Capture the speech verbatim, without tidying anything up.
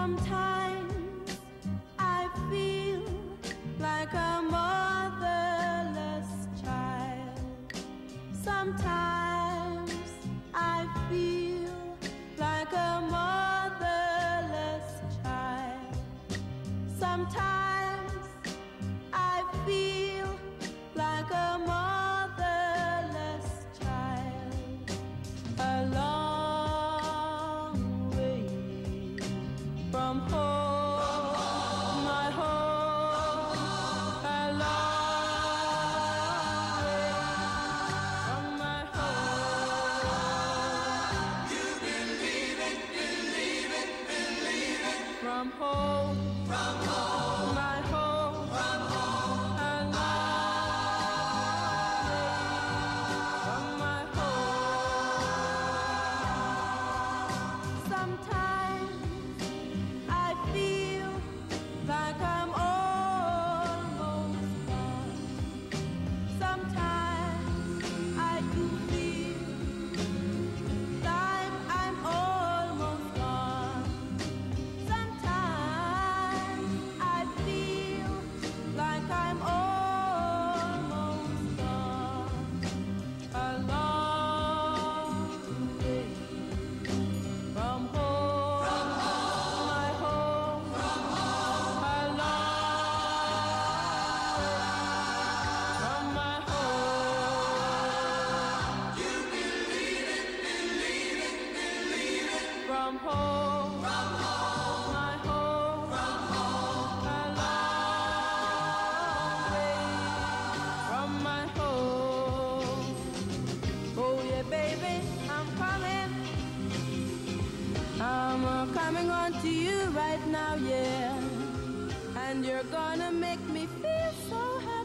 Sometimes I feel like a motherless child. Sometimes I feel like a motherless child. Sometimes I feel like a motherless child. A long way from home, my home, a long way from my home. You believe it, believe it, believe it. From home, From home, my home, from home, a long way from my home. Sometimes I feel like I'm almost gone. Sometimes I do feel like I'm almost gone. Sometimes I feel like I'm almost gone. A long way from home, my home, a long way from my home. you believe it, believe it, believe it. From home, From home, my home, from home, a long way from my home. Oh yeah, baby, I'm coming. I'm uh, coming on to you right now, yeah. And you're gonna make me feel so happy.